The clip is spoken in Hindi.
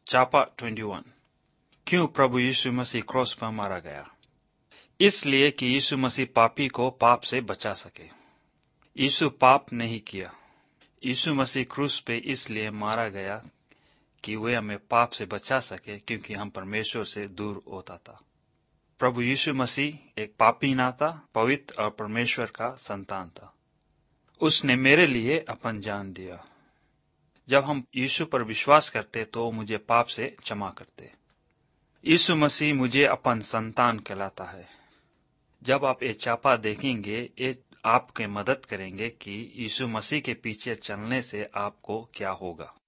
चापा 21। क्यों प्रभु यीशु मसीह क्रॉस पर मारा गया? इसलिए कि यीशु मसीह पापी को पाप से बचा सके। यीशु पाप नहीं किया। यीशु मसीह क्रूस पे इसलिए मारा गया कि वे हमें पाप से बचा सके, क्योंकि हम परमेश्वर से दूर होता था। प्रभु यीशु मसीह एक पापी ना था, पवित्र और परमेश्वर का संतान था। उसने मेरे लिए अपन जान दिया। जब हम यीशु पर विश्वास करते तो मुझे पाप से क्षमा करते। यीशु मसीह मुझे अपन संतान कहलाता है। जब आप ये चापा देखेंगे, ये आपके मदद करेंगे कि यीशु मसीह के पीछे चलने से आपको क्या होगा।